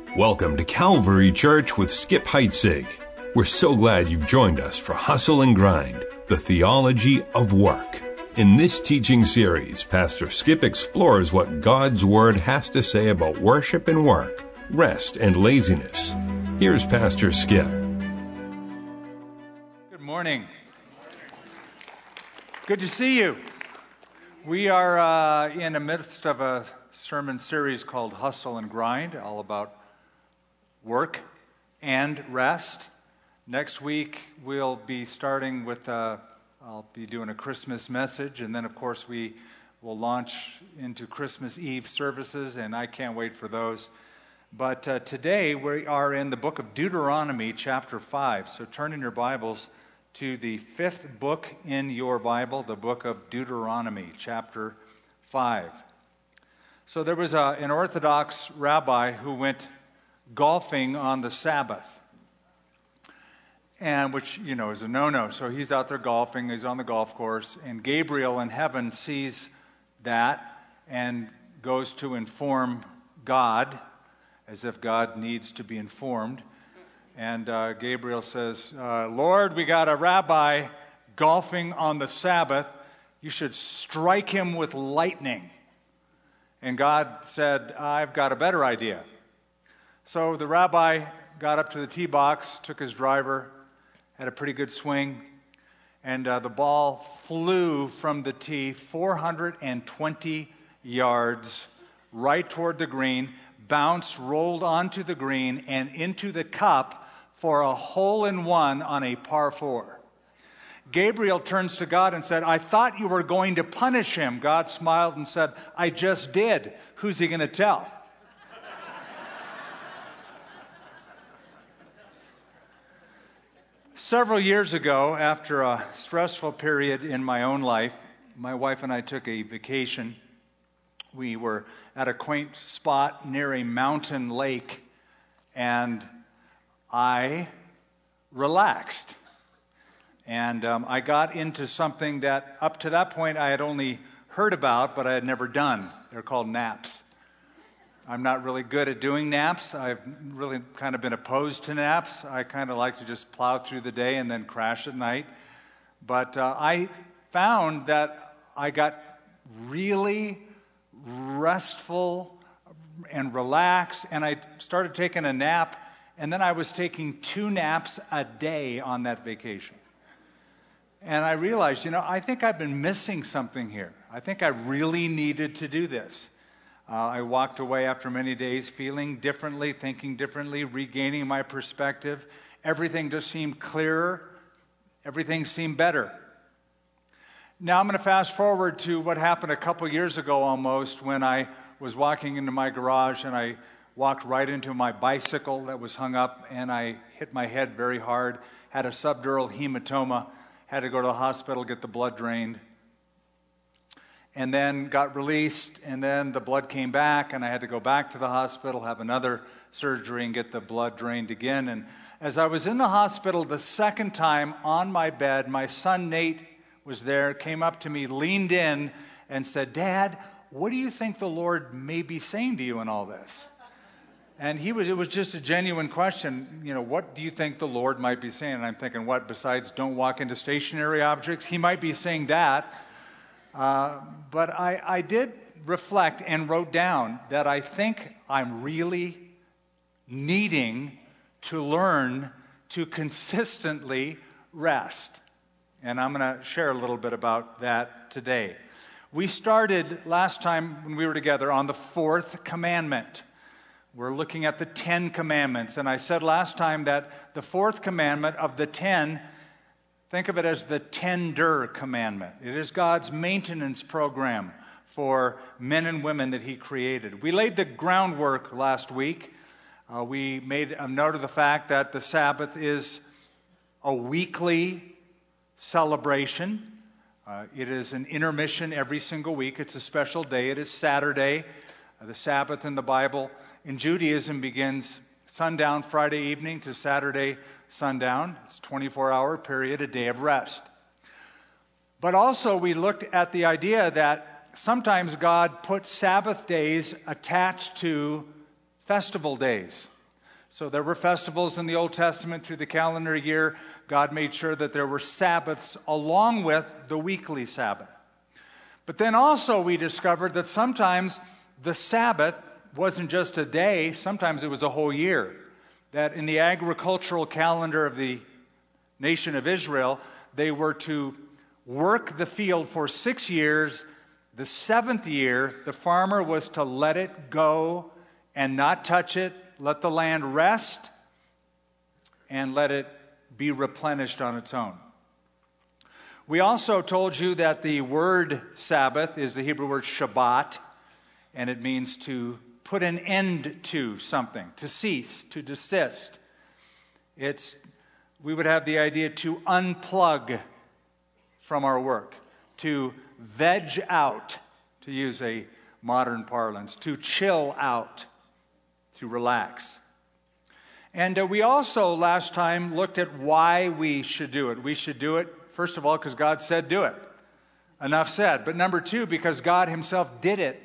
Welcome to Calvary Church with Skip Heitzig. We're so glad you've joined us for Hustle and Grind, the theology of work. In this teaching series, Pastor Skip explores what God's Word has to say about worship and work, rest and laziness. Here's Pastor Skip. Good morning. Good to see you. We are in the midst of a sermon series called Hustle and Grind, all about work and rest. Next week, we'll be starting with, I'll be doing a Christmas message, and then, of course, we will launch into Christmas Eve services, and I can't wait for those. But today, we are in the book of Deuteronomy, chapter 5. So turn in your Bibles to the fifth book in your Bible, the book of Deuteronomy, chapter 5. So there was an Orthodox rabbi who went golfing on the Sabbath, and which, you know, is a no-no. So he's out there golfing, he's on the golf course, and Gabriel in heaven sees that and goes to inform God, as if God needs to be informed. And Gabriel says, Lord, we got a rabbi golfing on the Sabbath. You should strike him with lightning. And God said, I've got a better idea. So the rabbi got up to the tee box, took his driver, had a pretty good swing, and the ball flew from the tee 420 yards right toward the green, bounced, rolled onto the green, and into the cup for a hole-in-one on a par 4. Gabriel turns to God and said, I thought you were going to punish him. God smiled and said, I just did. Who's he going to tell? Several years ago, after a stressful period in my own life, my wife and I took a vacation. We were at a quaint spot near a mountain lake, and I relaxed. And I got into something that up to that point I had only heard about, but I had never done. They're called naps. I'm not really good at doing naps. I've really kind of been opposed to naps. I kind of like to just plow through the day and then crash at night. But I found that I got really restful and relaxed, and I started taking a nap, and then I was taking 2 naps a day on that vacation. And I realized, I think I've been missing something here. I think I really needed to do this. I walked away after many days feeling differently, thinking differently, regaining my perspective. Everything just seemed clearer. Everything seemed better. Now I'm going to fast forward to what happened a couple years ago almost, when I was walking into my garage and I walked right into my bicycle that was hung up, and I hit my head very hard, had a subdural hematoma, had to go to the hospital, get the blood drained, and then got released, and then the blood came back, and I had to go back to the hospital, have another surgery, and get the blood drained again. And as I was in the hospital the second time on my bed, my son Nate was there, came up to me, leaned in, and said, Dad, what do you think the Lord may be saying to you in all this? And it was just a genuine question, what do you think the Lord might be saying? And I'm thinking, what, besides don't walk into stationary objects? He might be saying that. But I did reflect and wrote down that I think I'm really needing to learn to consistently rest. And I'm going to share a little bit about that today. We started last time when we were together on the 4th commandment. We're looking at the 10 commandments. And I said last time that the 4th commandment of the 10, think of it as the tender commandment. It is God's maintenance program for men and women that He created. We laid the groundwork last week. We made a note of the fact that the Sabbath is a weekly celebration. It is an intermission every single week. It's a special day. It is Saturday. The Sabbath in the Bible in Judaism begins sundown Friday evening to Saturday sundown. It's a 24-hour period, a day of rest. But also we looked at the idea that sometimes God puts Sabbath days attached to festival days. So there were festivals in the Old Testament through the calendar year. God made sure that there were Sabbaths along with the weekly Sabbath. But then also we discovered that sometimes the Sabbath wasn't just a day, sometimes it was a whole year. That in the agricultural calendar of the nation of Israel, they were to work the field for 6 years. The 7th year, the farmer was to let it go and not touch it, let the land rest, and let it be replenished on its own. We also told you that the word Sabbath is the Hebrew word Shabbat, and it means to put an end to something, to cease, to desist. We would have the idea to unplug from our work, to veg out, to use a modern parlance, to chill out, to relax. And we also last time looked at why we should do it. We should do it, first of all, because God said do it. Enough said. But number 2, because God himself did it.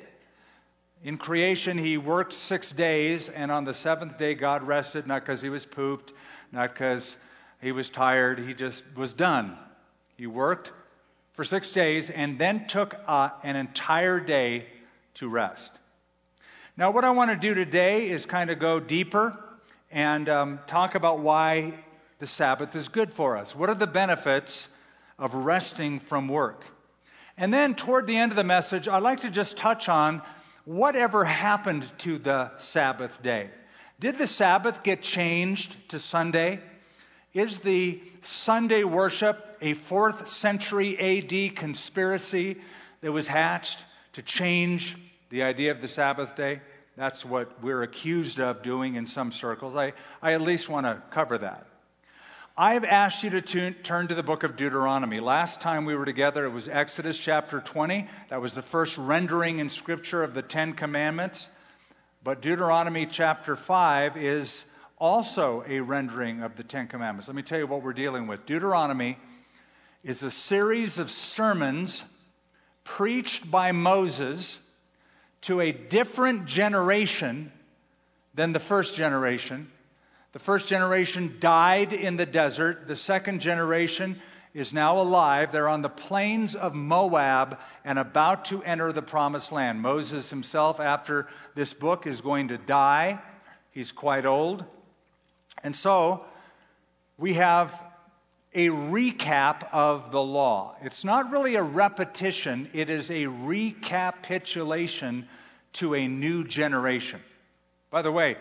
In creation, he worked 6 days, and on the 7th day, God rested, not because he was pooped, not because he was tired. He just was done. He worked for 6 days and then took an entire day to rest. Now, what I want to do today is kind of go deeper and talk about why the Sabbath is good for us. What are the benefits of resting from work? And then toward the end of the message, I'd like to just touch on whatever happened to the Sabbath day. Did the Sabbath get changed to Sunday? Is the Sunday worship a 4th century AD conspiracy that was hatched to change the idea of the Sabbath day? That's what we're accused of doing in some circles. I at least want to cover that. I've asked you to turn to the book of Deuteronomy. Last time we were together, it was Exodus chapter 20. That was the first rendering in Scripture of the 10 Commandments. But Deuteronomy chapter 5 is also a rendering of the 10 Commandments. Let me tell you what we're dealing with. Deuteronomy is a series of sermons preached by Moses to a different generation than the first generation. The first generation died in the desert. The second generation is now alive. They're on the plains of Moab and about to enter the promised land. Moses himself, after this book, is going to die. He's quite old. And so we have a recap of the law. It's not really a repetition. It is a recapitulation to a new generation. By the way,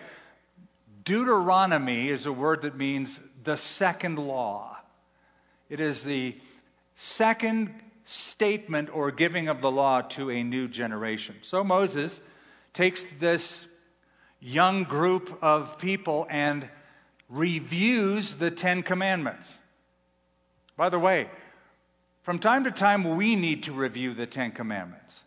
Deuteronomy is a word that means the second law. It is the second statement or giving of the law to a new generation. So Moses takes this young group of people and reviews the 10 Commandments. By the way, from time to time, we need to review the 10 Commandments.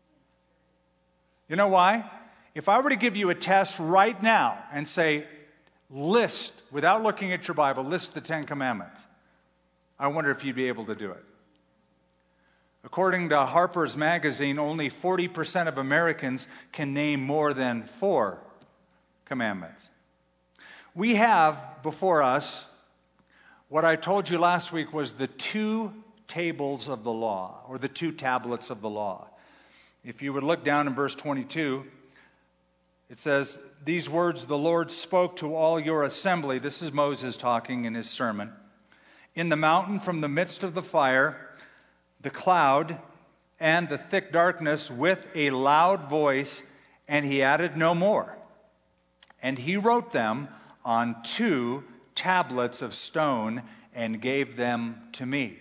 You know why? If I were to give you a test right now and say, list, without looking at your Bible, list the 10 Commandments, I wonder if you'd be able to do it. According to Harper's Magazine, only 40% of Americans can name more than 4 commandments. We have before us what I told you last week was the 2 tables of the law, or the 2 tablets of the law. If you would look down in verse 22, it says, "These words the Lord spoke to all your assembly." This is Moses talking in his sermon. "In the mountain from the midst of the fire, the cloud, and the thick darkness with a loud voice," and he added no more. "And he wrote them on 2 tablets of stone and gave them to me."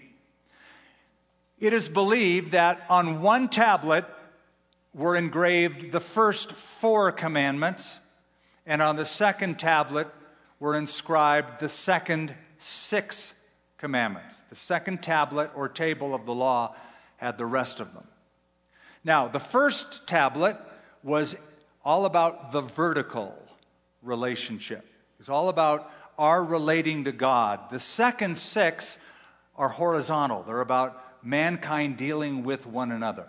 It is believed that on 1 tablet were engraved the first 4 commandments, and on the second tablet were inscribed the second 6 commandments. The second tablet or table of the law had the rest of them. Now, the first tablet was all about the vertical relationship. It's all about our relating to God. The second 6 are horizontal. They're about mankind dealing with one another.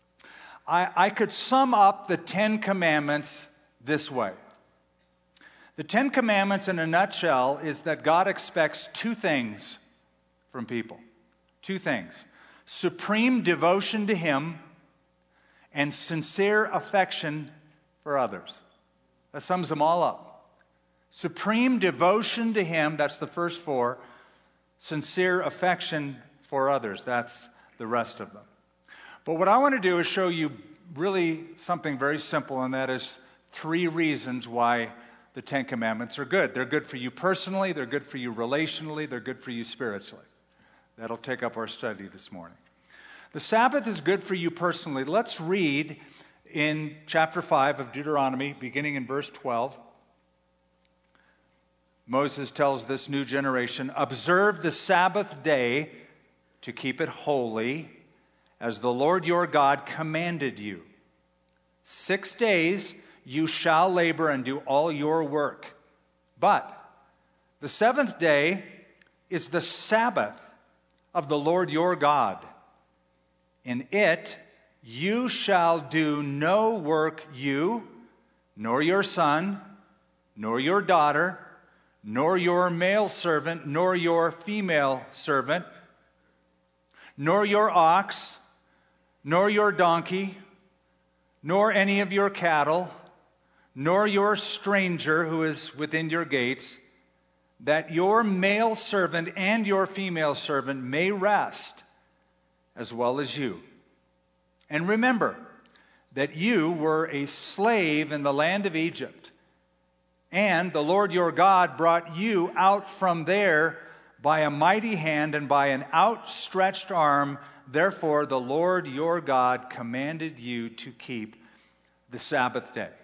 I could sum up the 10 Commandments this way. The Ten Commandments in a nutshell is that God expects two things from people. Two things. Supreme devotion to Him and sincere affection for others. That sums them all up. Supreme devotion to Him, that's the first four. Sincere affection for others, that's the rest of them. But what I want to do is show you really something very simple, and that is 3 reasons why the Ten Commandments are good. They're good for you personally, they're good for you relationally, they're good for you spiritually. That'll take up our study this morning. The Sabbath is good for you personally. Let's read in chapter 5 of Deuteronomy, beginning in verse 12. Moses tells this new generation, "Observe the Sabbath day to keep it holy, as the Lord your God commanded you. 6 days you shall labor and do all your work. But the 7th day is the Sabbath of the Lord your God. In it you shall do no work, you, nor your son, nor your daughter, nor your male servant, nor your female servant, nor your ox, nor your donkey, nor any of your cattle, nor your stranger who is within your gates, that your male servant and your female servant may rest, as well as you. And remember that you were a slave in the land of Egypt, and the Lord your God brought you out from there by a mighty hand and by an outstretched arm. Therefore the Lord your God commanded you to keep the Sabbath day."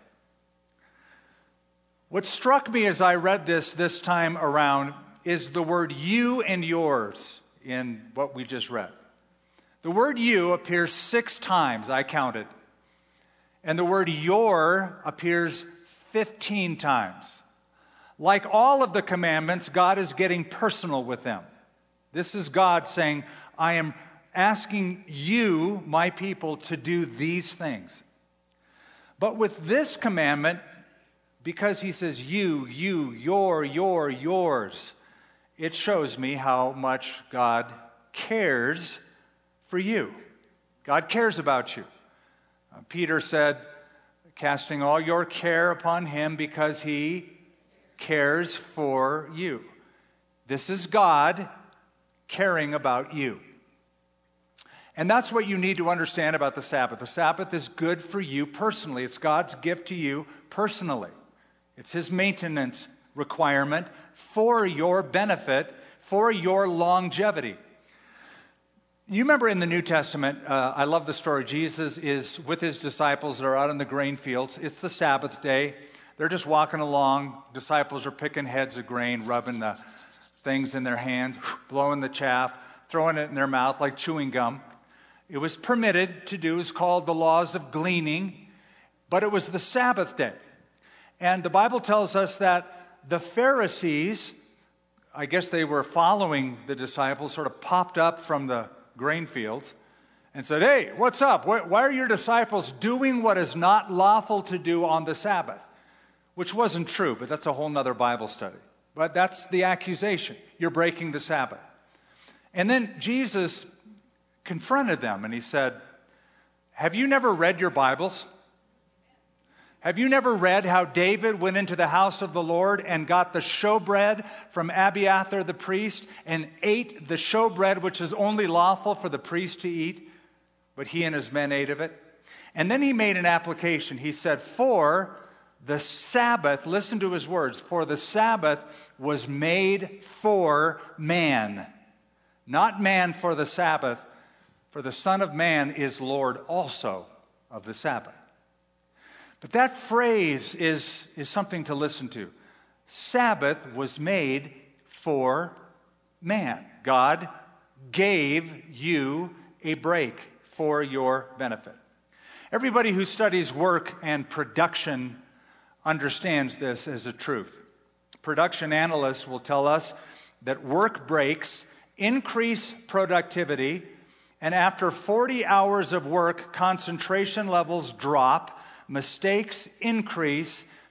What struck me as I read this time around is the word "you" and "yours" in what we just read. The word "you" appears 6 times, I counted. And the word "your" appears 15 times. Like all of the commandments, God is getting personal with them. This is God saying, I am asking you, my people, to do these things. But with this commandment, because he says you, your, yours, it shows me how much God cares for you. God cares about you. Peter said, casting all your care upon him because he cares for you. This is God caring about you. And that's what you need to understand about the Sabbath. The Sabbath is good for you personally. It's God's gift to you personally. It's His maintenance requirement for your benefit, for your longevity. You remember in the New Testament, I love the story. Jesus is with His disciples. They're out in the grain fields. It's the Sabbath day. They're just walking along. Disciples are picking heads of grain, rubbing the things in their hands, blowing the chaff, throwing it in their mouth like chewing gum. It was permitted to do. It's called the laws of gleaning. But it was the Sabbath day. And the Bible tells us that the Pharisees, I guess they were following the disciples, sort of popped up from the grain fields and said, "Hey, what's up? Why are your disciples doing what is not lawful to do on the Sabbath?" Which wasn't true, but that's a whole nother Bible study. But that's the accusation. You're breaking the Sabbath. And then Jesus confronted them and He said, "Have you never read your Bibles? Have you never read how David went into the house of the Lord and got the showbread from Abiathar the priest and ate the showbread which is only lawful for the priest to eat, but he and his men ate of it?" And then He made an application. He said, "For the Sabbath," listen to His words, "for the Sabbath was made for man, not man for the Sabbath, for the Son of Man is Lord also of the Sabbath." But that phrase is something to listen to. Sabbath was made for man. God gave you a break for your benefit. Everybody who studies work and production understands this as a truth. Production analysts will tell us that work breaks increase productivity, and after 40 hours of work, concentration levels drop, mistakes increase,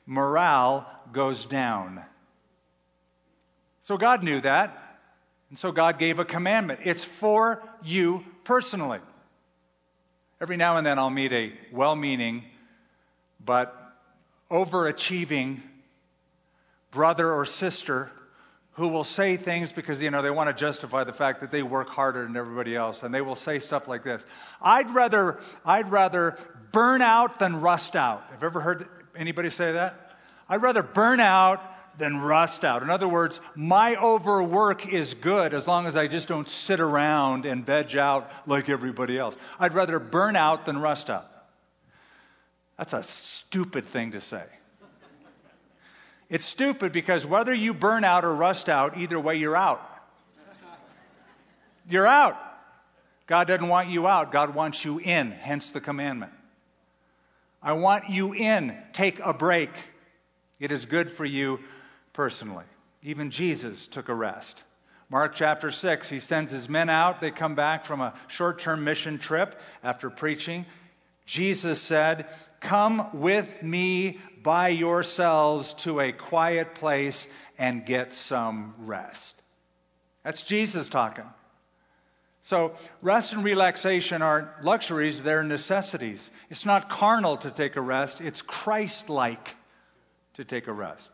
morale goes down. So God knew that, and so God gave a commandment. It's for you personally. Every now and then I'll meet a well-meaning but overachieving brother or sister who will say things because, they want to justify the fact that they work harder than everybody else, and they will say stuff like this: I'd rather burn out than rust out. Have you ever heard anybody say that? I'd rather burn out than rust out. In other words, my overwork is good as long as I just don't sit around and veg out like everybody else. I'd rather burn out than rust out. That's a stupid thing to say. It's stupid because whether you burn out or rust out, either way you're out. You're out. God doesn't want you out. God wants you in, hence the commandment. I want you in. Take a break. It is good for you personally. Even Jesus took a rest. Mark chapter 6, he sends his men out. They come back from a short-term mission trip after preaching. Jesus said, "Come with me by yourselves to a quiet place and get some rest." That's Jesus talking. So rest and relaxation aren't luxuries, they're necessities. It's not carnal to take a rest, it's Christ-like to take a rest.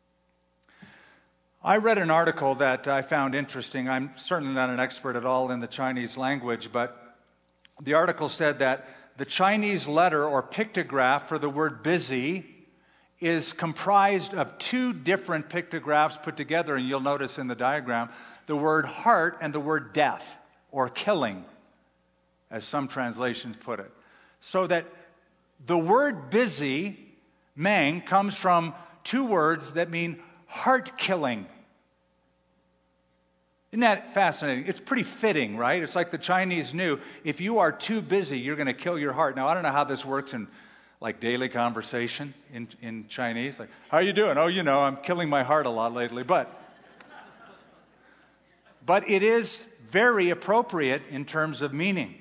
I read an article that I found interesting. I'm certainly not an expert at all in the Chinese language, but the article said that the Chinese letter or pictograph for the word busy is comprised of two different pictographs put together, and you'll notice in the diagram the word heart and the word death or killing, as some translations put it. So that the word busy, Mang, comes from two words that mean heart killing. Isn't that fascinating? It's pretty fitting, right? It's like the Chinese knew if you are too busy, you're going to kill your heart. Now, I don't know how this works in like daily conversation in Chinese. Like, how are you doing? Oh, I'm killing my heart a lot lately. But it is very appropriate in terms of meaning.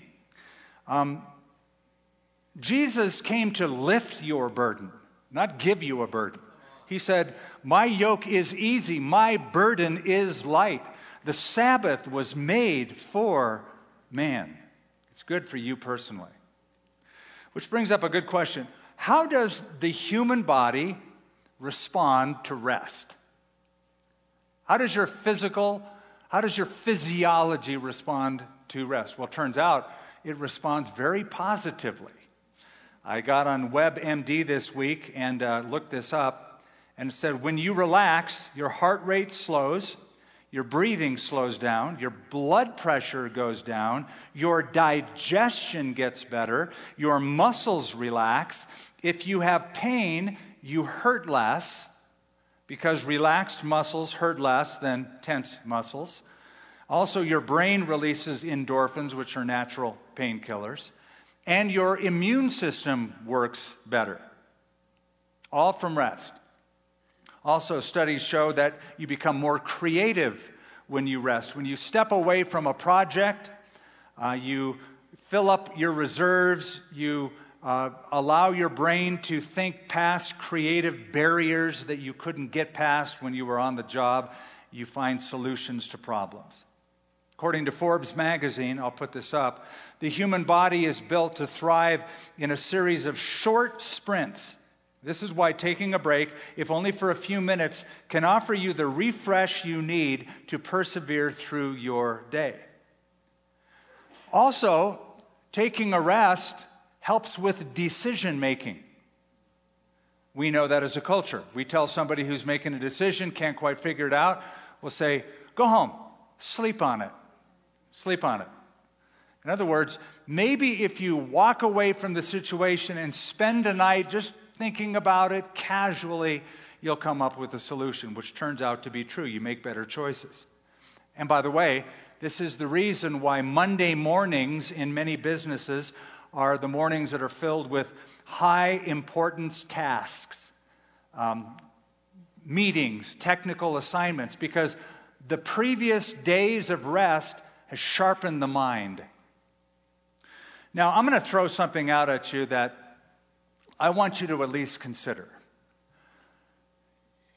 Jesus came to lift your burden, not give you a burden. He said, "My yoke is easy, my burden is light." The Sabbath was made for man. It's good for you personally. Which brings up a good question. How does the human body respond to rest? How does your physiology respond to rest? Well, it turns out it responds very positively. I got on WebMD this week and looked this up, and it said when you relax, your heart rate slows, your breathing slows down, your blood pressure goes down, your digestion gets better, your muscles relax. If you have pain, you hurt less because relaxed muscles hurt less than tense muscles. Also, your brain releases endorphins, which are natural painkillers, and your immune system works better. All from rest. Also, studies show that you become more creative when you rest. When you step away from a project, you fill up your reserves, you allow your brain to think past creative barriers that you couldn't get past when you were on the job. You find solutions to problems. According to Forbes magazine, I'll put this up, the human body is built to thrive in a series of short sprints. This is why taking a break, if only for a few minutes, can offer you the refresh you need to persevere through your day. Also, taking a rest helps with decision making. We know that as a culture. We tell somebody who's making a decision, can't quite figure it out, we'll say, go home, sleep on it. Sleep on it. In other words, maybe if you walk away from the situation and spend a night just thinking about it casually, you'll come up with a solution, which turns out to be true. You make better choices. And by the way, this is the reason why Monday mornings in many businesses are the mornings that are filled with high importance tasks, meetings, technical assignments, because the previous days of rest has sharpened the mind. Now, I'm going to throw something out at you that I want you to at least consider.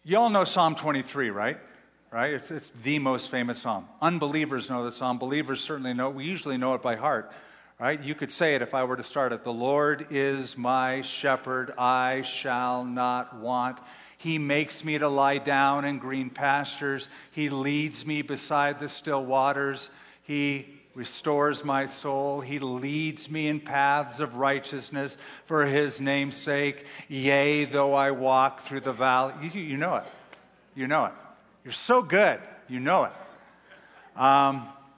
You all know Psalm 23, right? Right? It's the most famous psalm. Unbelievers know the psalm. Believers certainly know it. We usually know it by heart, right? You could say it if I were to start it. The Lord is my shepherd, I shall not want. He makes me to lie down in green pastures. He leads me beside the still waters. He restores my soul. He leads me in paths of righteousness for his name's sake. Yea, though I walk through the valley. You know it. You know it. You're so good. You know it.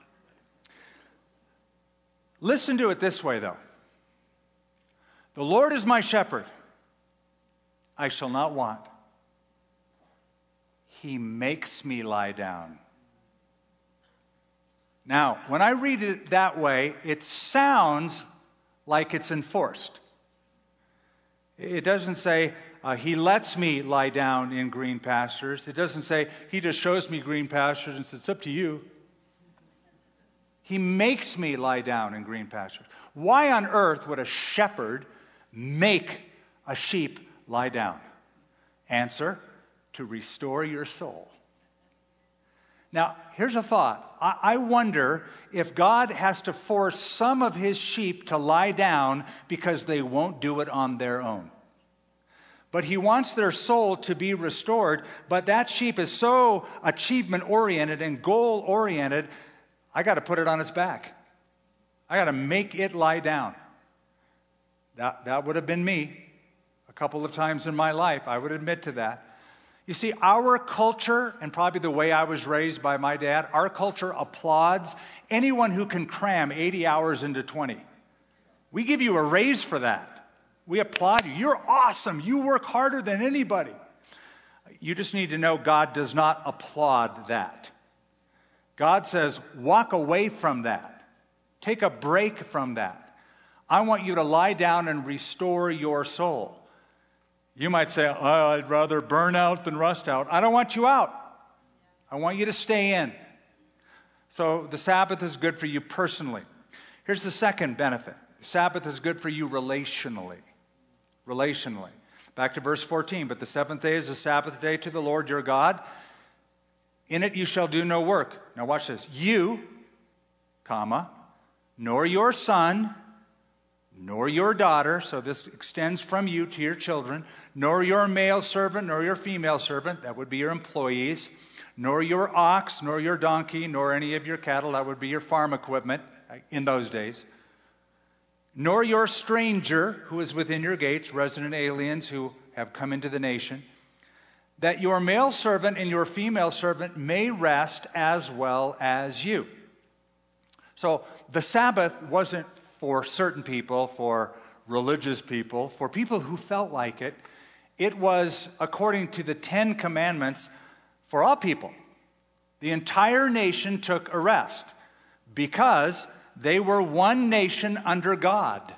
Listen to it this way, though. The Lord is my shepherd. I shall not want. He makes me lie down. Now, when I read it that way, it sounds like it's enforced. It doesn't say, he lets me lie down in green pastures. It doesn't say, he just shows me green pastures and says, it's up to you. He makes me lie down in green pastures. Why on earth would a shepherd make a sheep lie down? Answer, to restore your soul. Now, here's a thought. I wonder if God has to force some of his sheep to lie down because they won't do it on their own. But he wants their soul to be restored, but that sheep is so achievement-oriented and goal-oriented, I got to put it on its back. I got to make it lie down. That would have been me a couple of times in my life. I would admit to that. You see, our culture, and probably the way I was raised by my dad, our culture applauds anyone who can cram 80 hours into 20. We give you a raise for that. We applaud you. You're awesome. You work harder than anybody. You just need to know God does not applaud that. God says, walk away from that. Take a break from that. I want you to lie down and restore your soul. You might say, oh, I'd rather burn out than rust out. I don't want you out. I want you to stay in. So the Sabbath is good for you personally. Here's the second benefit. The Sabbath is good for you relationally. Relationally. Back to verse 14. But the seventh day is the Sabbath day to the Lord your God. In it you shall do no work. Now watch this. You, comma, nor your son, nor your daughter, so this extends from you to your children, nor your male servant, nor your female servant, that would be your employees, nor your ox, nor your donkey, nor any of your cattle, that would be your farm equipment in those days, nor your stranger who is within your gates, resident aliens who have come into the nation, that your male servant and your female servant may rest as well as you. So the Sabbath wasn't for certain people, for religious people, for people who felt like it. It was, according to the 10 Commandments, for all people. The entire nation took a rest because they were one nation under God.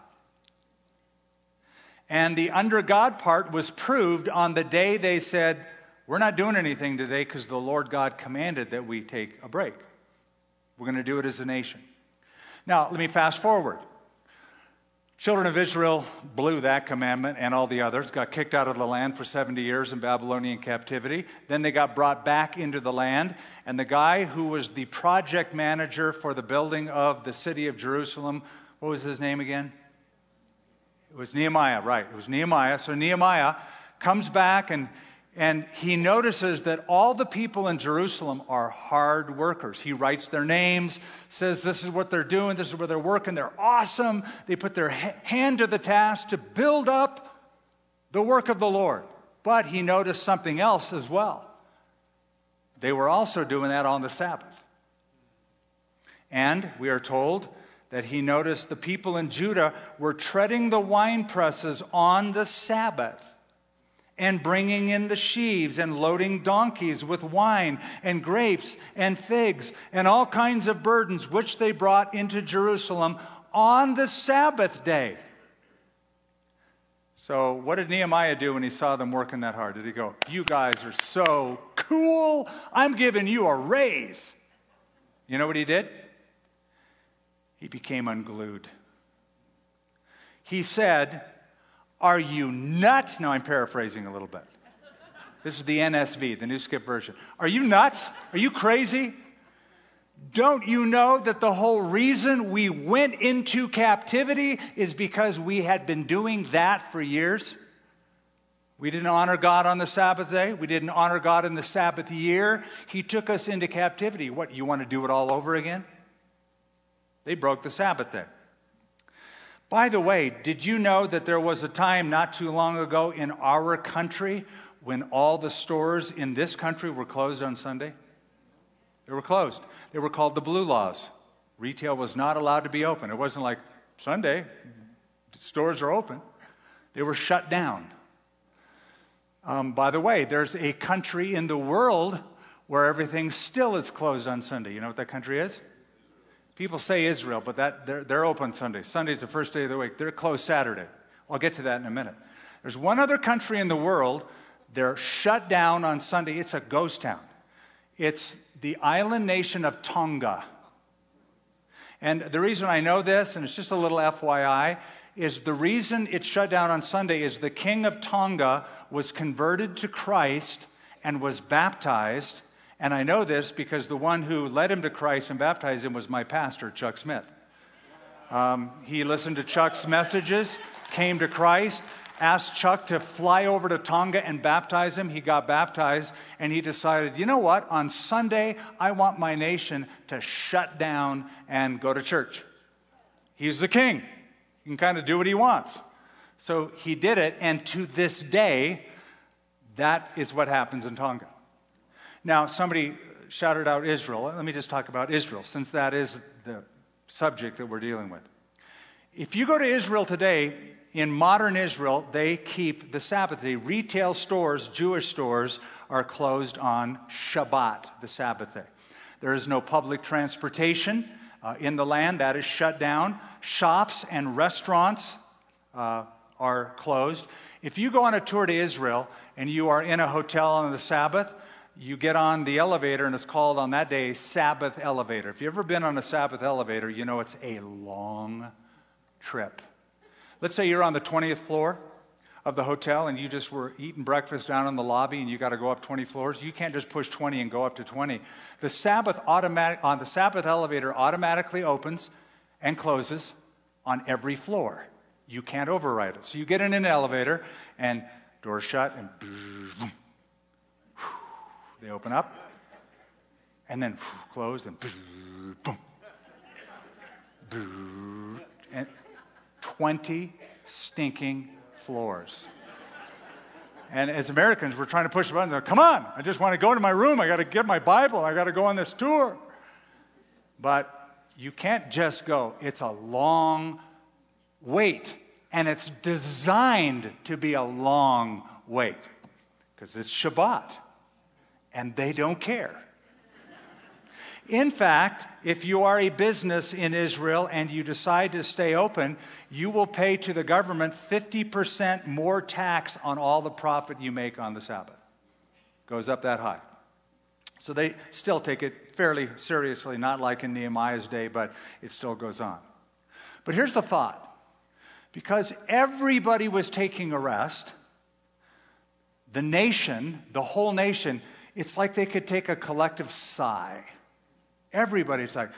And the under God part was proved on the day they said, we're not doing anything today because the Lord God commanded that we take a break. We're going to do it as a nation. Now, let me fast forward. Children of Israel blew that commandment and all the others, got kicked out of the land for 70 years in Babylonian captivity. Then they got brought back into the land, and the guy who was the project manager for the building of the city of Jerusalem, what was his name again? It was Nehemiah, right. It was Nehemiah. So Nehemiah comes back and he notices that all the people in Jerusalem are hard workers. He writes their names, says this is what they're doing, this is where they're working, they're awesome. They put their hand to the task to build up the work of the Lord. But he noticed something else as well. They were also doing that on the Sabbath. And we are told that he noticed the people in Judah were treading the wine presses on the Sabbath, and bringing in the sheaves and loading donkeys with wine and grapes and figs and all kinds of burdens, which they brought into Jerusalem on the Sabbath day. So what did Nehemiah do when he saw them working that hard? Did he go, you guys are so cool, I'm giving you a raise? You know what he did? He became unglued. He said, are you nuts? Now I'm paraphrasing a little bit. This is the NSV, the New Skip Version. Are you nuts? Are you crazy? Don't you know that the whole reason we went into captivity is because we had been doing that for years? We didn't honor God on the Sabbath day. We didn't honor God in the Sabbath year. He took us into captivity. What, you want to do it all over again? They broke the Sabbath day. By the way, did you know that there was a time not too long ago in our country when all the stores in this country were closed on Sunday? They were closed. They were called the Blue Laws. Retail was not allowed to be open. It wasn't like Sunday, stores are open. They were shut down. By the way, there's a country in the world where everything still is closed on Sunday. You know what that country is? People say Israel, but they're open Sunday. Sunday's the first day of the week. They're closed Saturday. I'll get to that in a minute. There's one other country in the world. They're shut down on Sunday. It's a ghost town. It's the island nation of Tonga. And the reason I know this, and it's just a little FYI, is the reason it's shut down on Sunday is the king of Tonga was converted to Christ and was baptized. And I know this because the one who led him to Christ and baptized him was my pastor, Chuck Smith. He listened to Chuck's messages, came to Christ, asked Chuck to fly over to Tonga and baptize him. He got baptized, and he decided, you know what? On Sunday, I want my nation to shut down and go to church. He's the king. He can kind of do what he wants. So he did it, and to this day, that is what happens in Tonga. Now, somebody shouted out Israel. Let me just talk about Israel, since that is the subject that we're dealing with. If you go to Israel today, in modern Israel, they keep the Sabbath day. Retail stores, Jewish stores, are closed on Shabbat, the Sabbath day. There is no public transportation in the land. That is shut down. Shops and restaurants are closed. If you go on a tour to Israel and you are in a hotel on the Sabbath, you get on the elevator, and it's called on that day Sabbath elevator. If you've ever been on a Sabbath elevator, you know it's a long trip. Let's say you're on the 20th floor of the hotel and you just were eating breakfast down in the lobby and you got to go up 20 floors. You can't just push 20 and go up to 20. The Sabbath elevator automatically opens and closes on every floor. You can't override it. So you get in an elevator and doors shut and they open up and then close and and 20 stinking floors. And as Americans, we're trying to push the button. Come on, I just want to go to my room. I got to get my Bible. I got to go on this tour. But you can't just go. It's a long wait. And it's designed to be a long wait because it's Shabbat. And they don't care. In fact, if you are a business in Israel and you decide to stay open, you will pay to the government 50% more tax on all the profit you make on the Sabbath. Goes up that high. So they still take it fairly seriously, not like in Nehemiah's day, but it still goes on. But here's the thought. Because everybody was taking a rest, the nation, the whole nation, it's like they could take a collective sigh. Everybody's like,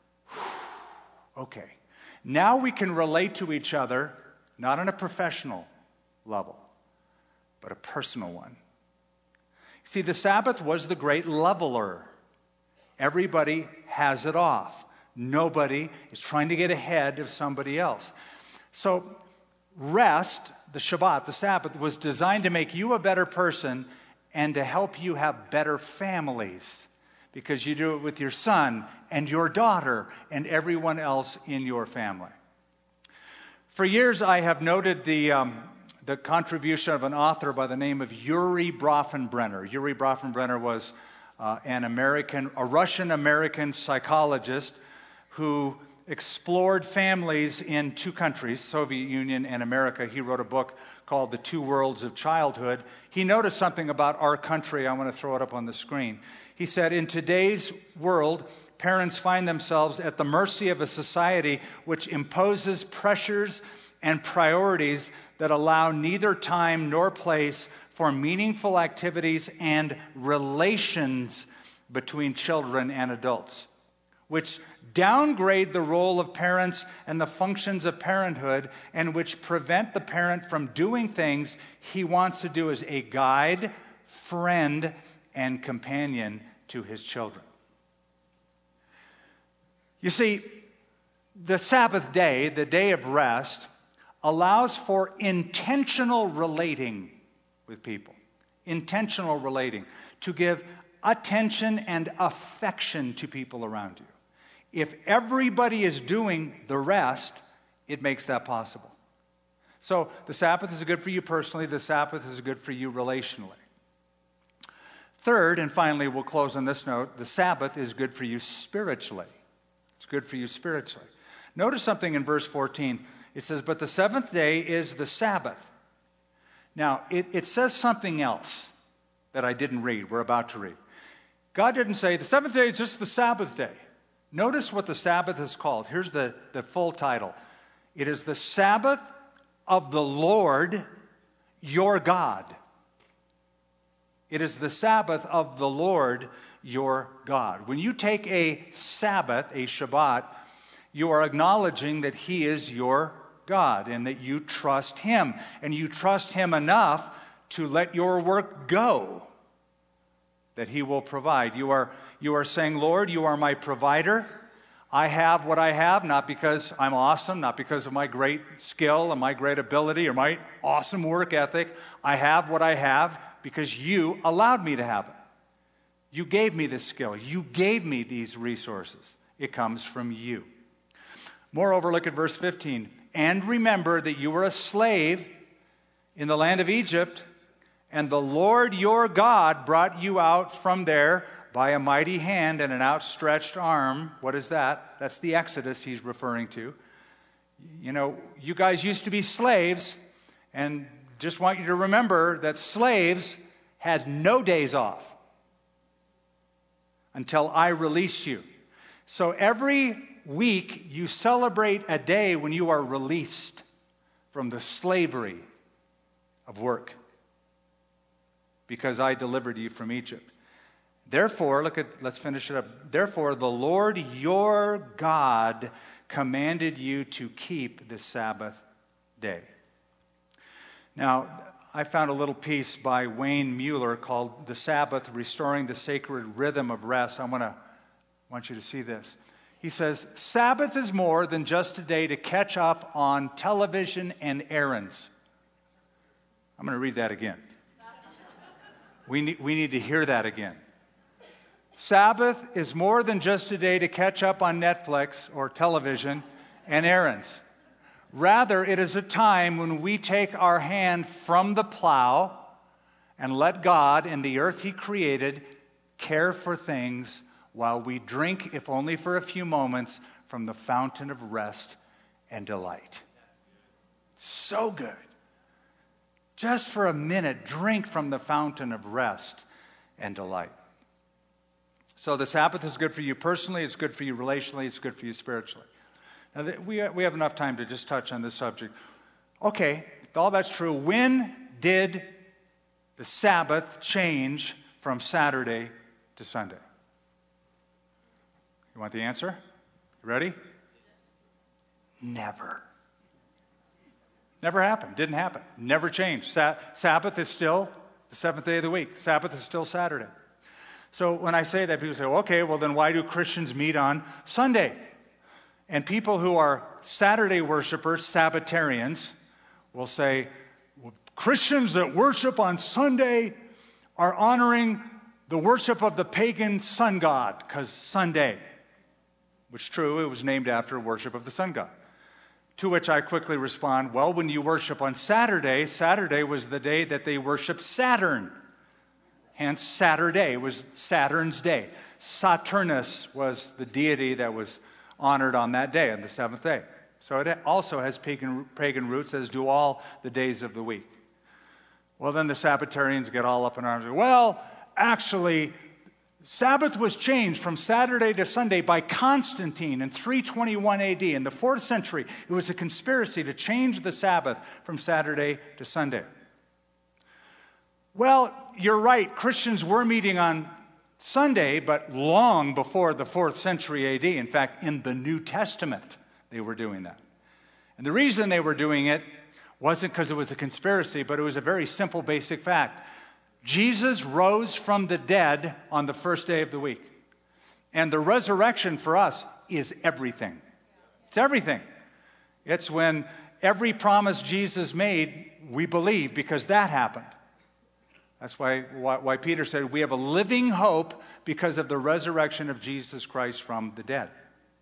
okay. Now we can relate to each other, not on a professional level, but a personal one. See, the Sabbath was the great leveler. Everybody has it off. Nobody is trying to get ahead of somebody else. So rest, the Shabbat, the Sabbath, was designed to make you a better person and to help you have better families. Because you do it with your son and your daughter and everyone else in your family. For years, I have noted the contribution of an author by the name of Urie Bronfenbrenner. Urie Bronfenbrenner was a Russian-American psychologist who explored families in two countries, Soviet Union and America. He wrote a book called The Two Worlds of Childhood. He noticed something about our country. I want to throw it up on the screen. He said, in today's world, parents find themselves at the mercy of a society which imposes pressures and priorities that allow neither time nor place for meaningful activities and relations between children and adults, which downgrade the role of parents and the functions of parenthood, and which prevent the parent from doing things he wants to do as a guide, friend, and companion to his children. You see, the Sabbath day, the day of rest, allows for intentional relating with people. Intentional relating. To give attention and affection to people around you. If everybody is doing the rest, it makes that possible. So the Sabbath is good for you personally. The Sabbath is good for you relationally. Third, and finally, we'll close on this note, the Sabbath is good for you spiritually. It's good for you spiritually. Notice something in verse 14. It says, but the seventh day is the Sabbath. Now, it says something else that I didn't read. We're about to read. God didn't say, the seventh day is just the Sabbath day. Notice what the Sabbath is called. Here's the full title. It is the Sabbath of the Lord your God. It is the Sabbath of the Lord your God. When you take a Sabbath, a Shabbat, you are acknowledging that He is your God and that you trust Him. And you trust Him enough to let your work go, that He will provide. You are saying, Lord, you are my provider. I have what I have, not because I'm awesome, not because of my great skill and my great ability or my awesome work ethic. I have what I have because you allowed me to have it. You gave me this skill. You gave me these resources. It comes from you. Moreover, look at verse 15. And remember that you were a slave in the land of Egypt, and the Lord your God brought you out from there by a mighty hand and an outstretched arm. What is that? That's the Exodus he's referring to. You know, you guys used to be slaves, and just want you to remember that slaves had no days off until I released you. So every week you celebrate a day when you are released from the slavery of work, because I delivered you from Egypt. Therefore, let's finish it up. Therefore, the Lord your God commanded you to keep the Sabbath day. Now, I found a little piece by Wayne Mueller called The Sabbath, Restoring the Sacred Rhythm of Rest. I want you to see this. He says, Sabbath is more than just a day to catch up on television and errands. I'm going to read that again. We need to hear that again. Sabbath is more than just a day to catch up on Netflix or television and errands. Rather, it is a time when we take our hand from the plow and let God and the earth He created care for things while we drink, if only for a few moments, from the fountain of rest and delight. So good. Just for a minute, drink from the fountain of rest and delight. So the Sabbath is good for you personally, it's good for you relationally, it's good for you spiritually. Now, we have enough time to just touch on this subject. Okay, if all that's true, when did the Sabbath change from Saturday to Sunday? You want the answer? You ready? Never. Never happened. Didn't happen. Never changed. Sabbath is still the seventh day of the week. Sabbath is still Saturday. So when I say that, people say, well, okay, well then why do Christians meet on Sunday? And people who are Saturday worshipers, Sabbatarians, will say, well, Christians that worship on Sunday are honoring the worship of the pagan sun god, because Sunday, which is true, it was named after worship of the sun god. To which I quickly respond, well, when you worship on Saturday, Saturday was the day that they worshiped Saturn. Hence, Saturday was Saturn's day. Saturnus was the deity that was honored on that day, on the seventh day. So it also has pagan roots, as do all the days of the week. Well, then the Sabbatarians get all up in arms. Well, actually, Sabbath was changed from Saturday to Sunday by Constantine in 321 AD. In the 4th century, it was a conspiracy to change the Sabbath from Saturday to Sunday. Well, you're right. Christians were meeting on Sunday, but long before the 4th century AD. In fact, in the New Testament, they were doing that. And the reason they were doing it wasn't because it was a conspiracy, but it was a very simple, basic fact. Jesus rose from the dead on the first day of the week. And the resurrection for us is everything. It's everything. It's when every promise Jesus made, we believe, because that happened. That's why Peter said we have a living hope because of the resurrection of Jesus Christ from the dead.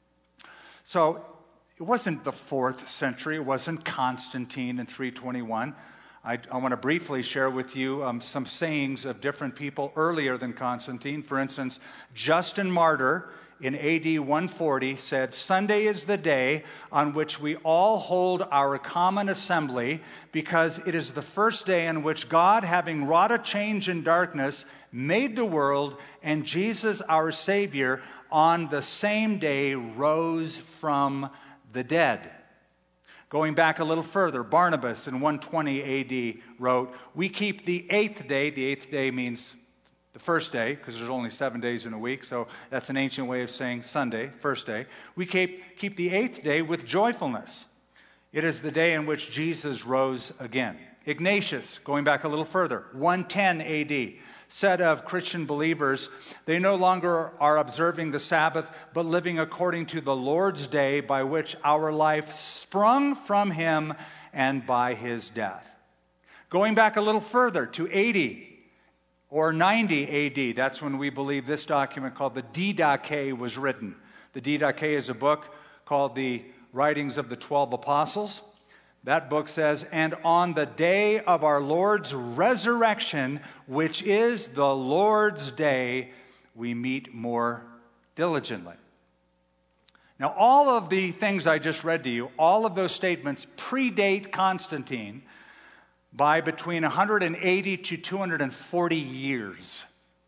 So it wasn't the 4th century. It wasn't Constantine in 321. I want to briefly share with you some sayings of different people earlier than Constantine. For instance, Justin Martyr in AD 140 said, "Sunday is the day on which we all hold our common assembly because it is the first day in which God, having wrought a change in darkness, made the world, and Jesus our Savior on the same day rose from the dead." Going back a little further, Barnabas in 120 AD wrote, "We keep the 8th day." The 8th day means the first day, because there's only 7 days in a week, so that's an ancient way of saying Sunday, first day. "We keep the 8th day with joyfulness. It is the day in which Jesus rose again." Ignatius, going back a little further, 110 AD, said of Christian believers, "They no longer are observing the Sabbath, but living according to the Lord's day, by which our life sprung from him and by his death." Going back a little further to 80 or 90 AD, that's when we believe this document called the Didache was written. The Didache is a book called the Writings of the 12 Apostles. That book says, "And on the day of our Lord's resurrection, which is the Lord's day, we meet more diligently." Now, all of the things I just read to you, all of those statements predate Constantine by between 180 to 240 years.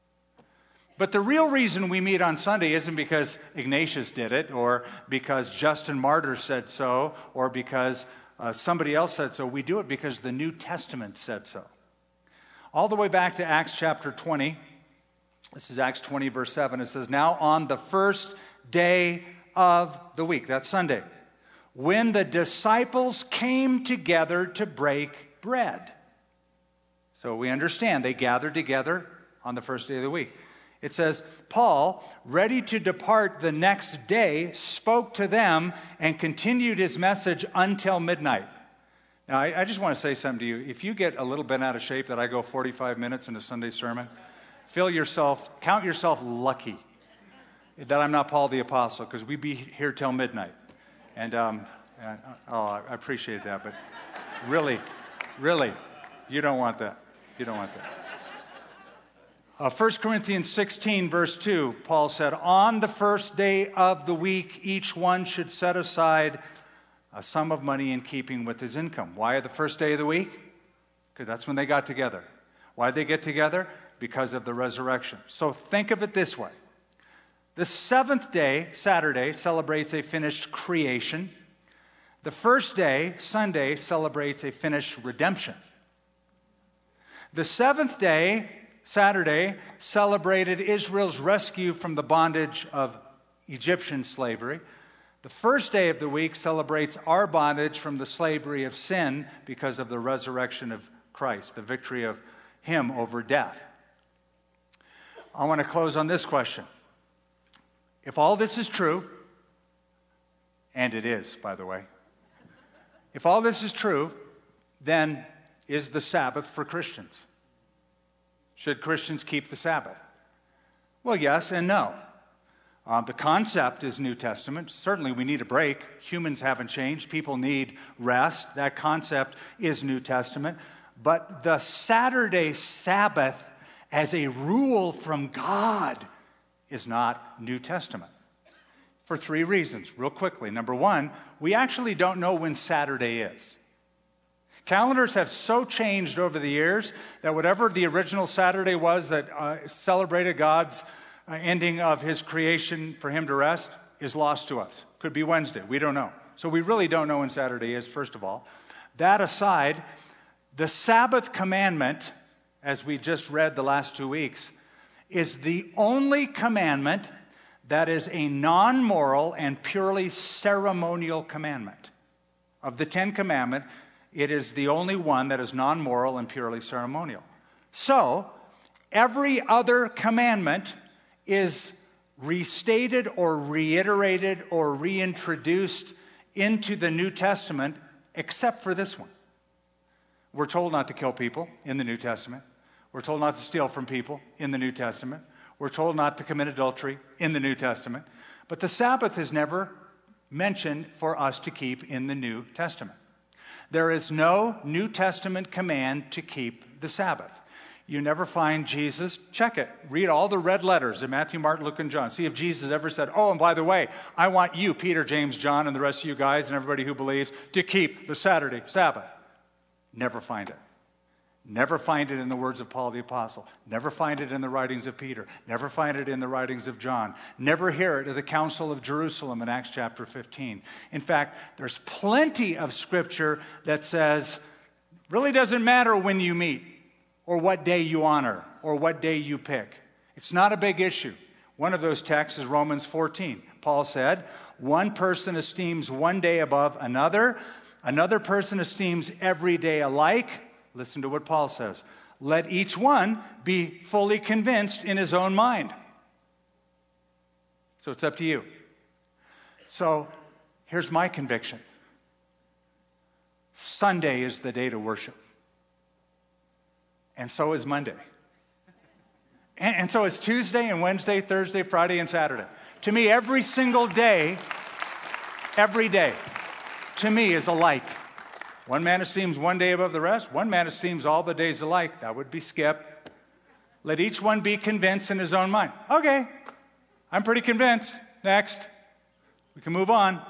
But the real reason we meet on Sunday isn't because Ignatius did it, or because Justin Martyr said so, or because somebody else said so. We do it because the New Testament said so. All the way back to Acts chapter 20. This is Acts 20, verse 7. It says, "Now on the first day of the week," that's Sunday, "when the disciples came together to break bread." So we understand they gathered together on the first day of the week. It says, "Paul, ready to depart the next day, spoke to them and continued his message until midnight." Now, I just want to say something to you. If you get a little bit out of shape that I go 45 minutes in a Sunday sermon, count yourself lucky that I'm not Paul the Apostle, because we'd be here till midnight. And, I appreciate that, but really, you don't want that. You don't want that. 1 Corinthians 16, verse 2, Paul said, "On the first day of the week, each one should set aside a sum of money in keeping with his income." Why the first day of the week? Because that's when they got together. Why did they get together? Because of the resurrection. So think of it this way. The 7th day, Saturday, celebrates a finished creation. The first day, Sunday, celebrates a finished redemption. The 7th day, Saturday, celebrated Israel's rescue from the bondage of Egyptian slavery. The first day of the week celebrates our bondage from the slavery of sin because of the resurrection of Christ, the victory of him over death. I want to close on this question. If all this is true, and it is, by the way, if all this is true, then is the Sabbath for Christians? Should Christians keep the Sabbath? Well, yes and no. The concept is New Testament. Certainly we need a break. Humans haven't changed. People need rest. That concept is New Testament. But the Saturday Sabbath as a rule from God is not New Testament. For 3 reasons, real quickly. Number 1, we actually don't know when Saturday is. Calendars have so changed over the years that whatever the original Saturday was that celebrated God's ending of his creation for him to rest is lost to us. Could be Wednesday. We don't know. So we really don't know when Saturday is, first of all. That aside, the Sabbath commandment as we just read the last 2 weeks, is the only commandment that is a non-moral and purely ceremonial commandment. Of the 10 commandments, it is the only one that is non-moral and purely ceremonial. So, every other commandment is restated or reiterated or reintroduced into the New Testament except for this one. We're told not to kill people in the New Testament. We're told not to steal from people in the New Testament. We're told not to commit adultery in the New Testament. But the Sabbath is never mentioned for us to keep in the New Testament. There is no New Testament command to keep the Sabbath. You never find Jesus, check it, read all the red letters in Matthew, Mark, Luke, and John. See if Jesus ever said, oh, and by the way, I want you, Peter, James, John, and the rest of you guys and everybody who believes, to keep the Saturday Sabbath. Never find it. Never find it in the words of Paul the Apostle. Never find it in the writings of Peter. Never find it in the writings of John. Never hear it at the Council of Jerusalem in Acts chapter 15. In fact, there's plenty of scripture that says, really doesn't matter when you meet, or what day you honor, or what day you pick. It's not a big issue. One of those texts is Romans 14. Paul said, one person esteems one day above another. Another person esteems every day alike. Listen to what Paul says. Let each one be fully convinced in his own mind. So it's up to you. So here's my conviction. Sunday is the day to worship. And so is Monday. And so is Tuesday and Wednesday, Thursday, Friday, and Saturday. To me, every single day, to me is alike. One man esteems one day above the rest. One man esteems all the days alike. That would be Skip. Let each one be convinced in his own mind. Okay, I'm pretty convinced. Next. We can move on.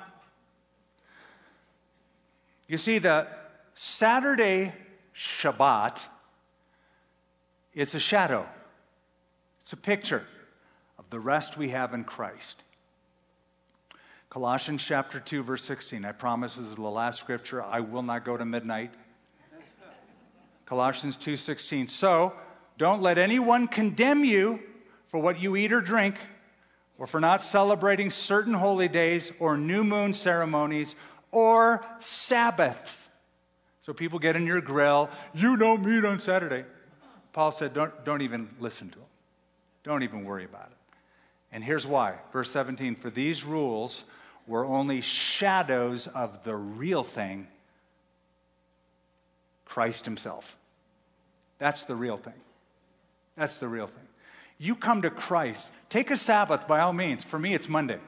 You see, the Saturday Shabbat is a shadow. It's a picture of the rest we have in Christ. Colossians chapter 2, verse 16. I promise this is the last scripture. I will not go to midnight. Colossians 2:16. So, don't let anyone condemn you for what you eat or drink, or for not celebrating certain holy days, or new moon ceremonies, or Sabbaths. So people get in your grill. You don't meet on Saturday. Paul said, don't even listen to them. Don't even worry about it. And here's why. Verse 17, for these rules were only shadows of the real thing, Christ himself. That's the real thing. That's the real thing. You come to Christ. Take a Sabbath by all means. For me, it's Monday.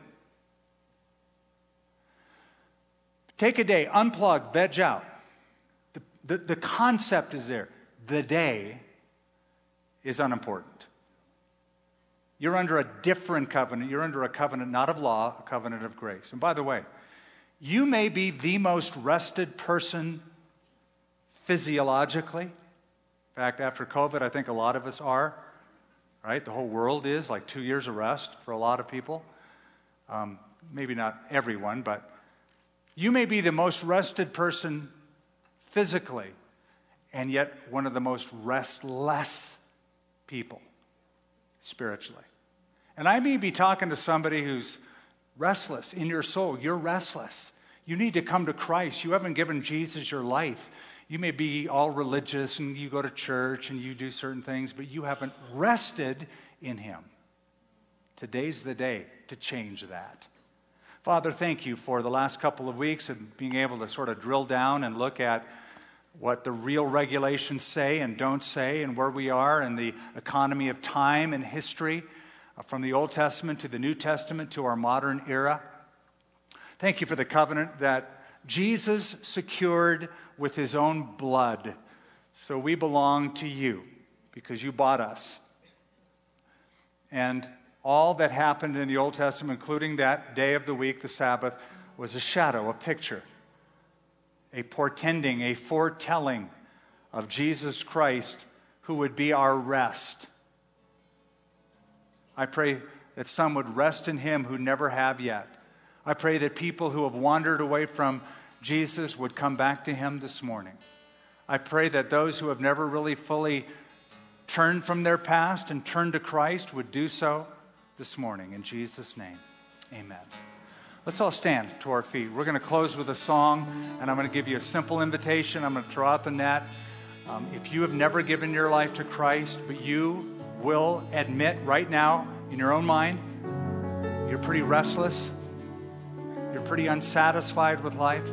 Take a day, unplug, veg out. The concept is there. The day is unimportant. You're under a different covenant. You're under a covenant not of law, a covenant of grace. And by the way, you may be the most rested person physiologically. In fact, after COVID, I think a lot of us are. Right? The whole world is, like 2 years of rest for a lot of people. Maybe not everyone, but you may be the most rested person physically, and yet one of the most restless people spiritually. And I may be talking to somebody who's restless in your soul. You're restless. You need to come to Christ. You haven't given Jesus your life. You may be all religious and you go to church and you do certain things, but you haven't rested in him. Today's the day to change that. Father, thank you for the last couple of weeks and being able to sort of drill down and look at what the real regulations say and don't say and where we are in the economy of time and history from the Old Testament to the New Testament to our modern era. Thank you for the covenant that Jesus secured with his own blood. So we belong to you because you bought us. And all that happened in the Old Testament, including that day of the week, the Sabbath, was a shadow, a picture, a portending, a foretelling of Jesus Christ who would be our rest. I pray that some would rest in him who never have yet. I pray that people who have wandered away from Jesus would come back to him this morning. I pray that those who have never really fully turned from their past and turned to Christ would do so this morning. In Jesus' name, amen. Let's all stand to our feet. We're going to close with a song, and I'm going to give you a simple invitation. I'm going to throw out the net. If you have never given your life to Christ, but you will admit right now in your own mind, you're pretty restless, you're pretty unsatisfied with life,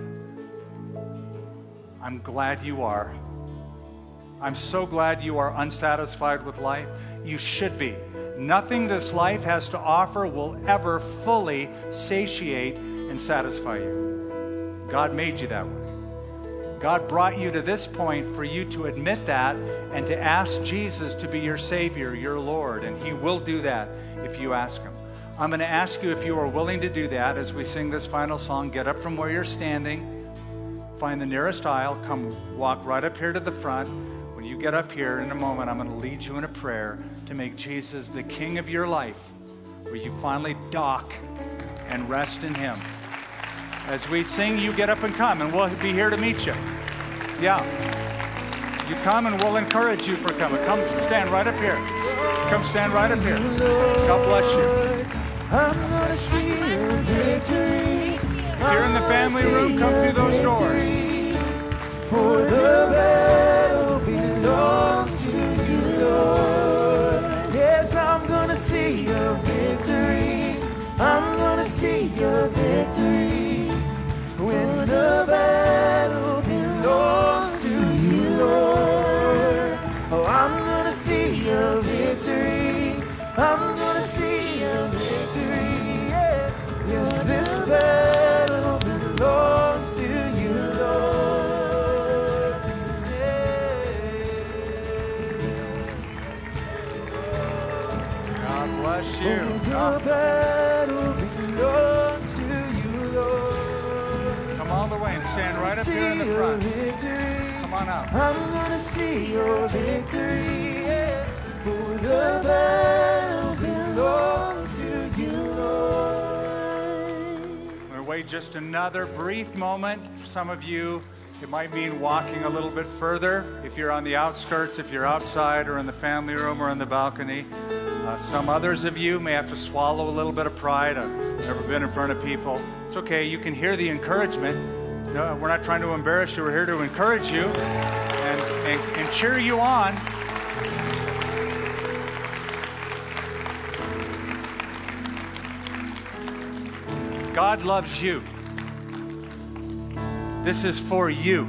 I'm glad you are. I'm so glad you are unsatisfied with life. You should be. Nothing this life has to offer will ever fully satiate and satisfy you. God made you that way. God brought you to this point for you to admit that and to ask Jesus to be your Savior, your Lord, and He will do that if you ask Him. I'm going to ask you if you are willing to do that as we sing this final song. Get up from where you're standing, find the nearest aisle, come walk right up here to the front. When you get up here in a moment, I'm going to lead you in a prayer to make Jesus the King of your life, where you finally dock and rest in Him. As we sing, you get up and come, and we'll be here to meet you. Yeah. You come, and we'll encourage you for coming. Come stand right up here. Come stand right up here. God bless you. I'm gonna see your victory. If you're in the family room, come through those doors. For the battle belongs to you, Lord. Yes, I'm gonna see your victory. I'm gonna see your victory. When the battle belongs to you, Lord. Oh, I'm gonna see your victory. I'm gonna see your victory. Yeah. Yes, this battle belongs to you, Lord. God bless you. The battle belongs to you, Lord. Come all the way and stand right up here in the front. Come on out. I'm gonna see your victory. Yeah. For the battle belongs to you, Lord. We're going to wait just another brief moment. For some of you, it might mean walking a little bit further. If you're on the outskirts, if you're outside or in the family room or in the balcony. Some others of you may have to swallow a little bit of pride. I've never been in front of people. It's okay. You can hear the encouragement. No, we're not trying to embarrass you. We're here to encourage you and cheer you on. God loves you. This is for you.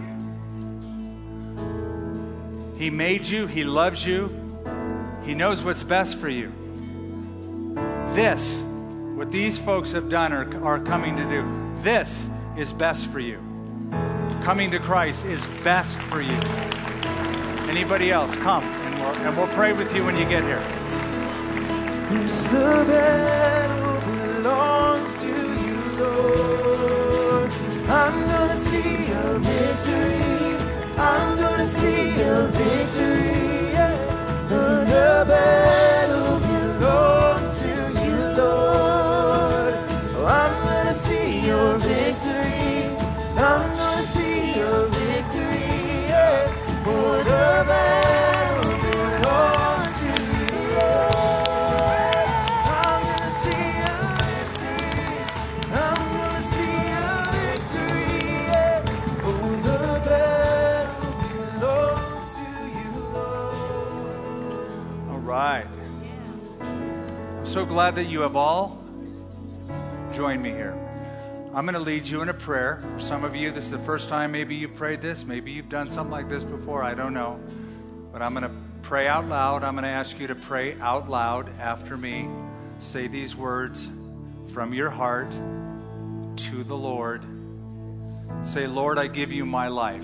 He made you. He loves you. He knows what's best for you. This, what these folks have done are coming to do, this is best for you. Coming to Christ is best for you. Anybody else, come, and we'll pray with you when you get here. Yes, the battle belongs to you, Lord. I'm gonna see your victory. I'm gonna see your victory. Yeah. The battle belongs to you, Lord. Oh, I'm gonna see your victory. I'm gonna see your victory. Yeah. For the battle belongs to you, Lord. I'm gonna see your victory. I'm gonna see your victory. Yeah. For the battle belongs to you, Lord. All right. I'm so glad that you have all joined me here. I'm going to lead you in a prayer. For some of you, this is the first time maybe you've prayed this. Maybe you've done something like this before. I don't know. But I'm going to pray out loud. I'm going to ask you to pray out loud after me. Say these words from your heart to the Lord. Say, Lord, I give you my life.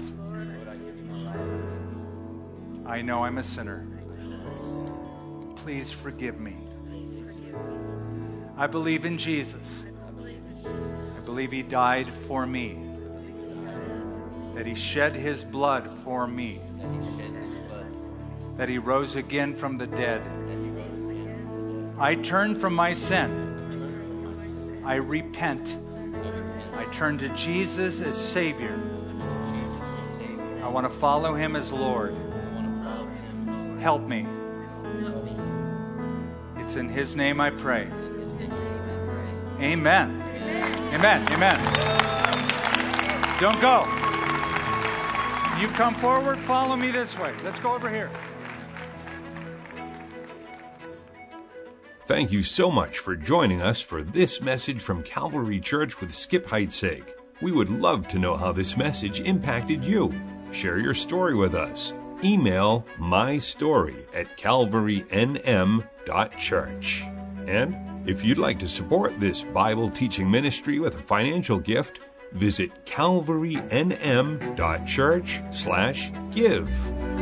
I know I'm a sinner. Please forgive me. I believe in Jesus. I believe He died for me. That He shed His blood for me. That He rose again from the dead. I turn from my sin. I repent. I turn to Jesus as Savior. I want to follow Him as Lord. Help me. It's in His name I pray. Amen. Amen. Amen. Don't go. You come forward, follow me this way. Let's go over here. Thank you so much for joining us for this message from Calvary Church with Skip Heitzig. We would love to know how this message impacted you. Share your story with us. Email mystory@calvarynm.church. And if you'd like to support this Bible teaching ministry with a financial gift, visit calvarynm.church/give.